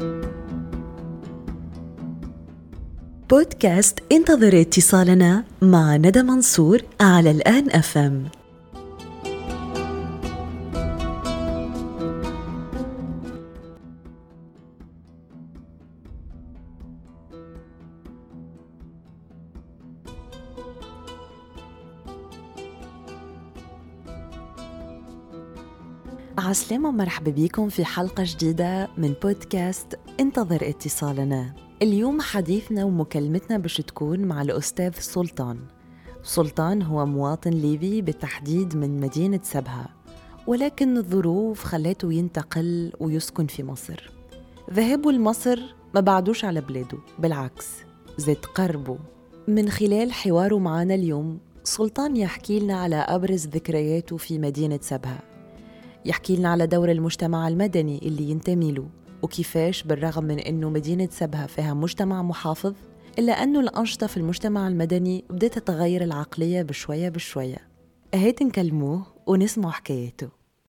بودكاست انتظر اتصالنا مع ندى منصور على الآن FM. عسلامة ومرحبا بكم في حلقة جديدة من بودكاست انتظر اتصالنا. اليوم حديثنا ومكالمتنا باش تكون مع الأستاذ سلطان. سلطان هو مواطن ليبي بالتحديد من مدينة سبها، ولكن الظروف خلاته ينتقل ويسكن في مصر. ذهابه لمصر ما بعدوش على بلاده، بالعكس زاد قربه. من خلال حواره معنا اليوم سلطان يحكي لنا على أبرز ذكرياته في مدينة سبها، يحكي لنا على دور المجتمع المدني اللي ينتمي له، وكيفاش بالرغم من أنه مدينة سبها فيها مجتمع محافظ إلا أنه الأنشطة في المجتمع المدني بدأت تتغير العقلية بشوية بشوية. هات نكلموه ونسمع حكايته.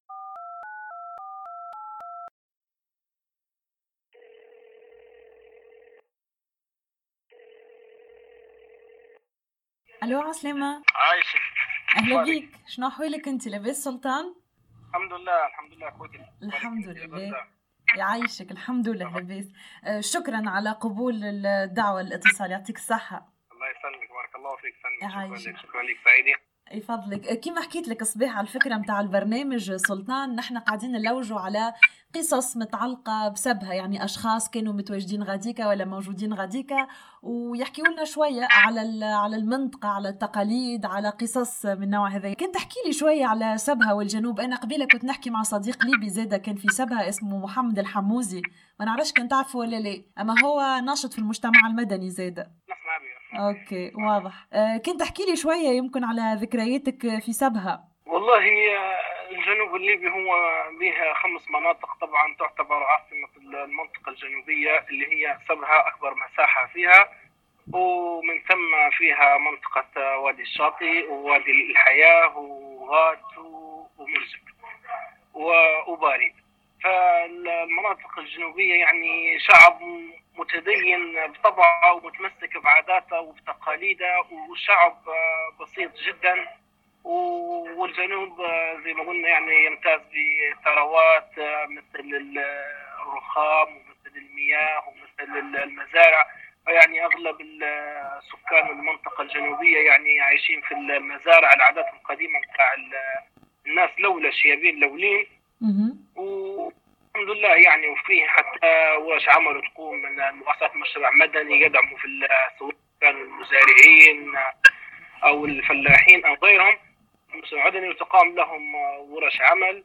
الو عسلامة. عايشك. اهلا بيك، شنو احوالك انت؟ لاباس سلطان؟ الحمد لله اخوتي. الحمد لله يعيشك. الحمد لله لاباس. شكرا على قبول الدعوة الاتصال، يعطيك الصحة. الله يسلمك، بارك الله فيك. شكرا لك سعيدة. يفضلك. كيما حكيت لك صباح على الفكرة متاع البرنامج سلطان، نحن قاعدين نلوجوا على قصص متعلقة بسبها، يعني أشخاص كانوا متواجدين غاديكا ولا موجودين غاديكا، ويحكيوا لنا شوية على المنطقة، على التقاليد، على قصص من نوع هذا. كنت تحكي لي شوية على سبها والجنوب. أنا قبيلة كنت نحكي مع صديق ليبي زادة كان في سبها اسمه محمد الحموزي، ما نعرفش كنت تعرفه ولا لا، أما هو ناشط في المجتمع المدني زادة. اوكي واضح. كنت احكي لي شويه يمكن على ذكرياتك في سبها. والله الجنوب الليبي هو بها 5 مناطق، طبعا تعتبر عاصمه المنطقه الجنوبيه اللي هي سبها، اكبر مساحه فيها، ومن ثم فيها منطقه وادي الشاطئ ووادي الحياه وغاد ومرزق وباري. فالمناطق الجنوبيه يعني شعب متدين بطبعه ومتمسك بعاداته وبتقاليده، وشعب بسيط جدا. والجنوب زي ما قلنا يعني يمتاز بثروات مثل الرخام ومثل المياه ومثل المزارع. يعني اغلب سكان المنطقه الجنوبيه يعني عايشين في المزارع، العادات القديمه بتاع الناس لولا شيابين لولين. الحمد لله يعني. وفيه حتى ورش عمل تقوم من مؤسسات مشروع مدني يدعموا في سواء كانوا المزارعين او الفلاحين او غيرهم، مشروع مدني وتقام لهم ورش عمل،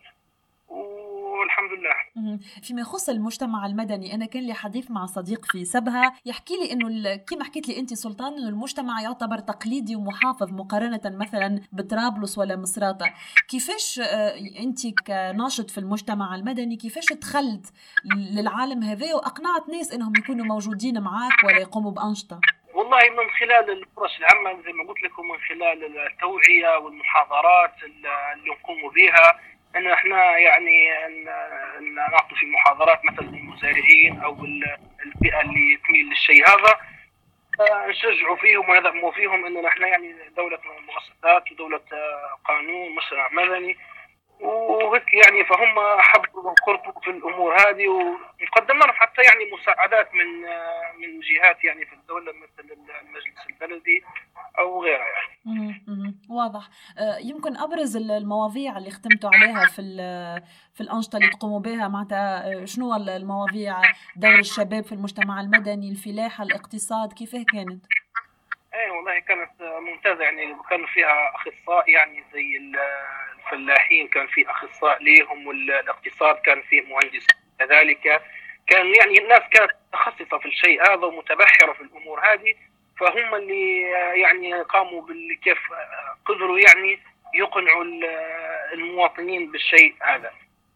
والحمد لله. فيما يخص المجتمع المدني، أنا كان لي حديث مع صديق في سبها يحكي لي إنه كما حكيت لي أنت سلطان، إنه المجتمع يعتبر تقليدي ومحافظ مقارنة مثلا بطرابلس ولا مصراتة. كيفاش أنت كناشط في المجتمع المدني كيفاش دخلت للعالم هذا وأقنعت ناس إنهم يكونوا موجودين معاك ولا يقوموا بأنشطة؟ والله من خلال الورش العمل زي ما قلت لكم، من خلال التوعية والمحاضرات اللي نقوم بها، ان احنا يعني نعطي في محاضرات مثلا للمزارعين او الفئه اللي تميل للشيء هذا، نشجعوا فيهم وندعموا فيهم ان احنا يعني دوله مؤسسات ودوله قانون مشروع مدني وهيك يعني. فهم حبوا وقربوا في الامور هذه، وقدمنا لهم حتى يعني مساعدات من جهات يعني في الدوله مثل المجلس البلدي او غيرها يعني. واضح. يمكن ابرز المواضيع اللي ختمتوا عليها في الانشطه اللي تقوموا بها، معناتها شنو المواضيع؟ دور الشباب في المجتمع المدني، الفلاحه، الاقتصاد، كيف كانت؟ والله كانت ممتازه يعني. كانوا فيها اخصائي يعني زي الفلاحين كان في اخصائي ليهم، والاقتصاد كان فيه مهندس كذلك. كان يعني الناس كانت متخصصه في الشيء هذا ومتبحره في الامور هذه، فهم اللي يعني قاموا كيف قدروا يعني يقنعوا المواطنين بالشيء هذا.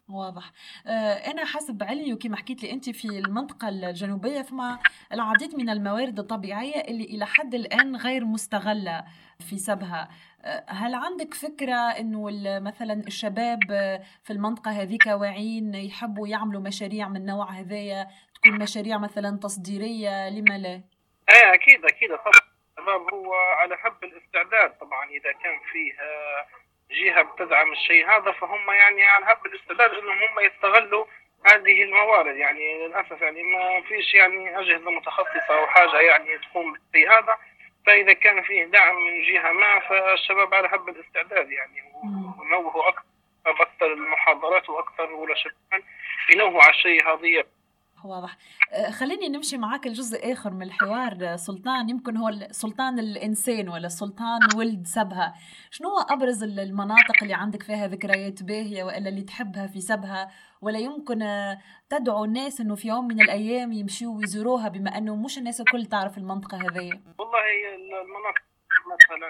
واضح. أنا حسب علمي وكما حكيت لي أنت في المنطقة الجنوبية فما العديد من الموارد الطبيعية اللي إلى حد الآن غير مستغلة في سبها. هل عندك فكرة إنه مثلا الشباب في المنطقة هذيك واعيين يحبوا يعملوا مشاريع من نوع هذايا، تكون مشاريع مثلا تصديرية، لما لا؟ ايه اكيد طبعا. الشباب هو على حب الاستعداد طبعا، اذا كان فيه جهة بتدعم الشيء هذا فهم يعني على حب الاستعداد انهم هم يستغلوا هذه الموارد. يعني للاسف يعني ما فيش يعني اجهزة متخصصة او حاجة يعني تقوم بالشيء هذا، فاذا كان فيه دعم من جهة ما فالشباب على حب الاستعداد يعني، ونوهوا اكثر المحاضرات واكثر ولا شك ينوهوا على الشيء هذا. واضح. خليني نمشي معاك الجزء آخر من الحوار سلطان، يمكن هو سلطان الإنسان ولا سلطان ولد سبها. شنو هو أبرز المناطق اللي عندك فيها ذكريات باهية وإلا اللي تحبها في سبها، ولا يمكن تدعو الناس إنه في يوم من الأيام يمشوا ويزوروها، بما إنه مش الناس الكل تعرف المنطقة هذه؟ والله المناطق مثلا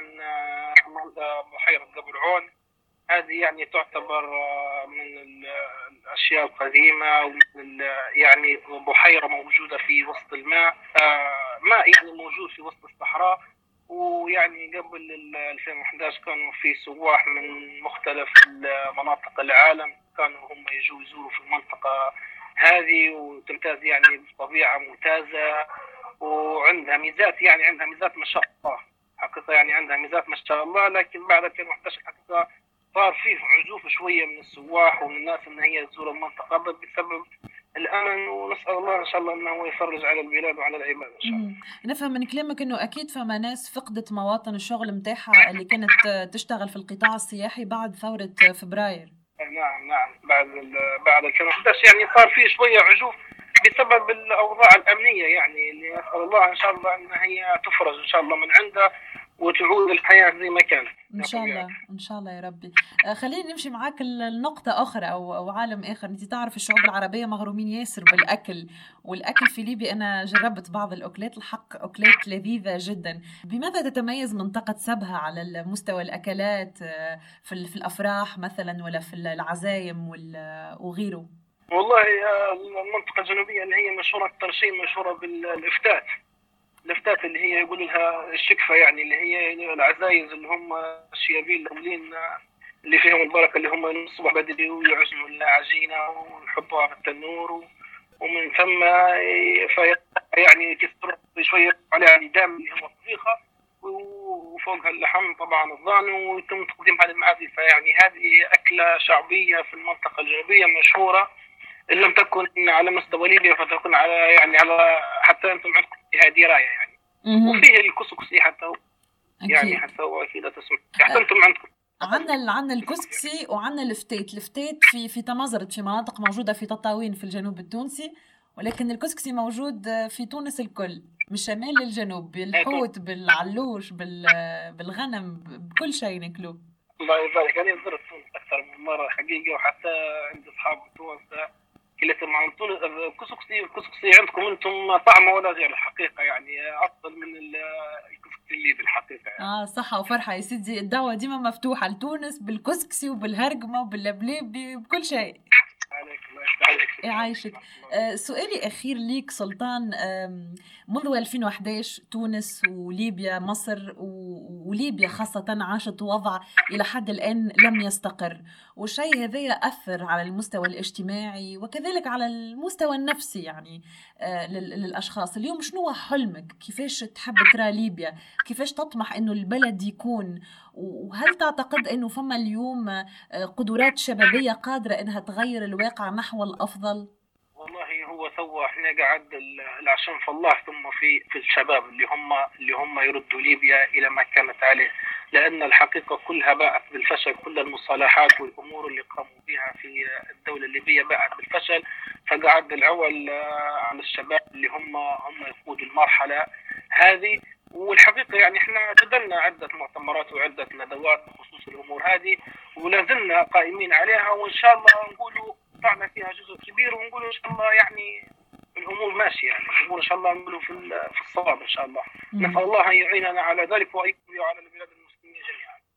بحيرة قبرعون، هذه يعني تعتبر من الأشياء القديمة، ومن يعني بحيرة موجودة في وسط الماء، ماء يعني موجود في وسط الصحراء. ويعني قبل 2011 كانوا في سواح من مختلف مناطق العالم كانوا هم يجوا يزوروا في المنطقة هذه، وتمتاز يعني بطبيعة ممتازة وعندها ميزات، يعني عندها ميزات ما شاء الله حقيقة، يعني عندها ميزات ما شاء الله. لكن بعد 2011 حقيقة صار فيه عزوف شوية من السواح ومن الناس ان هي تزور المنطقة بسبب الامن، ونسأل الله ان شاء الله انه يفرج على البلاد وعلى العباد ان شاء الله. نفهم من كلامك انه اكيد فما ناس فقدت مواطن الشغل متاعها اللي كانت تشتغل في القطاع السياحي بعد ثورة فبراير. نعم بعد 2011 يعني صار فيه شوية عزوف بسبب الاوضاع الامنية، يعني اللي نسأل الله ان شاء الله ان هي تفرج ان شاء الله من عندها وتعود الحياة زي ما كانت ان شاء الله ان شاء الله يا ربي. خلينا نمشي معاك النقطة أخرى أو عالم آخر. أنت تعرف الشعوب العربية مغرومين ياسر بالأكل، والأكل في ليبيا أنا جربت بعض الأكلات، الحق أكلات لذيذة جدا. بماذا تتميز منطقة سبها على مستوى الأكلات في الأفراح مثلا ولا في العزايم وغيره؟ والله المنطقة الجنوبية اللي هي مشهورة أكثر شيء مشهورة بالإفتات اللي هي يقول لها الشكفة، يعني اللي هي العزايز اللي هم الشيابين الأولين اللي فيهم البركة، اللي هم ينصبوا بدري ويعجنوا العجينة ويحطوها في التنور، ومن ثم يعني يكسروا شوية عليها الدم اللي هم الطبيخة، وفوقها اللحم طبعا الضان، ويتم تقديمها للمعازف. فيعني هذه أكلة شعبية في المنطقة الجنوبية مشهورة، إن لم تكن على مستوى ليبيا فتكون على يعني على حتى أنتم عندكم فيها دراية يعني. وفيه الكسكسي حتى هو يعني حتى هو أكيد تسمع حتى أنتم عندكم. عندنا الكسكسي وعندنا الفتيت في تمازرت في مناطق موجودة في تطاوين في الجنوب التونسي، ولكن الكسكسي موجود في تونس الكل من الشمال للجنوب، بالحوت بالعلوش بالغنم بكل شيء ناكلوه. الله يبارك. أنا زرت تونس أكثر من مرة حقيقة، وحتى عندي أصحاب تونس كلتهم عن تونس. الكسكسي عندكم أنتم طعمه ولا غير الحقيقة، يعني أفضل من الكسكسي الليبي الحقيقة يعني. صحة وفرحة يا سيدي، الدعوة ديما مفتوحة لتونس بالكسكسي وبالهرقمة وباللبليب بكل شيء. يعيشك. سؤالي أخير ليك سلطان، منذ 2011 تونس وليبيا مصر وليبيا خاصة عاشت وضع إلى حد الآن لم يستقر، والشيء هذا أثر على المستوى الاجتماعي وكذلك على المستوى النفسي يعني للأشخاص. اليوم شنو حلمك؟ كيفاش تحب ترى ليبيا؟ كيفاش تطمح إنه البلد يكون؟ وهل تعتقد إنه فما اليوم قدرات شبابية قادرة إنها تغير الواقع نحو الأفضل؟ والله هو سوى احنا قاعد العشم في الله، ثم في الشباب اللي هم يردوا ليبيا إلى ما كانت عليه، لأن الحقيقة كلها باءت بالفشل. كل المصالحات والأمور اللي قاموا بها في الدولة الليبية باءت بالفشل، فقاعد العول على الشباب اللي هم يقودوا المرحلة هذه. والحقيقة يعني احنا جدلنا عدة مؤتمرات وعدة ندوات بخصوص الأمور هذه، ولازلنا قائمين عليها، وإن شاء الله نقولوا طعنا فيها جزء كبير، ونقولوا إن شاء الله يعني الأمور ماشية، يعني الأمور إن شاء الله نقولوا في الصواب إن شاء الله. نسأل الله أن يعيننا على ذلك وأن يعين على البلاد المسلمين جميعا.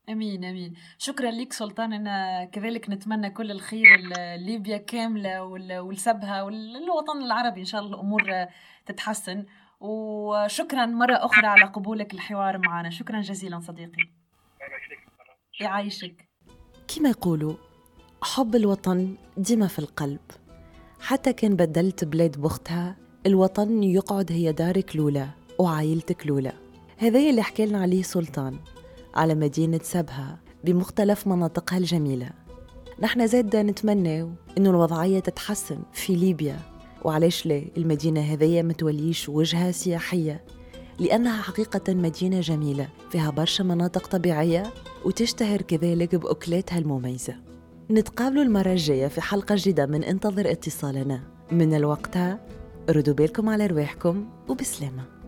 امين امين. شكرا لك سلطان. انا كذلك نتمنى كل الخير لليبيا كامله ولسبها والوطن العربي، ان شاء الله الامور تتحسن. وشكرا مره اخرى على قبولك الحوار معنا. شكرا جزيلا صديقي. يعيشك. كما يقولوا حب الوطن ديما في القلب، حتى كان بدلت بلاد بختها الوطن يقعد هي دارك لولا وعائلتك لولا. هذا اللي حكى لنا عليه سلطان على مدينة سبها بمختلف مناطقها الجميلة. نحن زاد نتمنى إنه الوضعية تتحسن في ليبيا، وعليش لا المدينة هذية متوليش وجهة سياحية، لأنها حقيقة مدينة جميلة فيها برشا مناطق طبيعية وتشتهر كذلك بأكلاتها المميزة. نتقابلوا المرة الجاية في حلقة جديدة من انتظر اتصالنا. من الوقتها ردوا بالكم على رواحكم وبسلامة.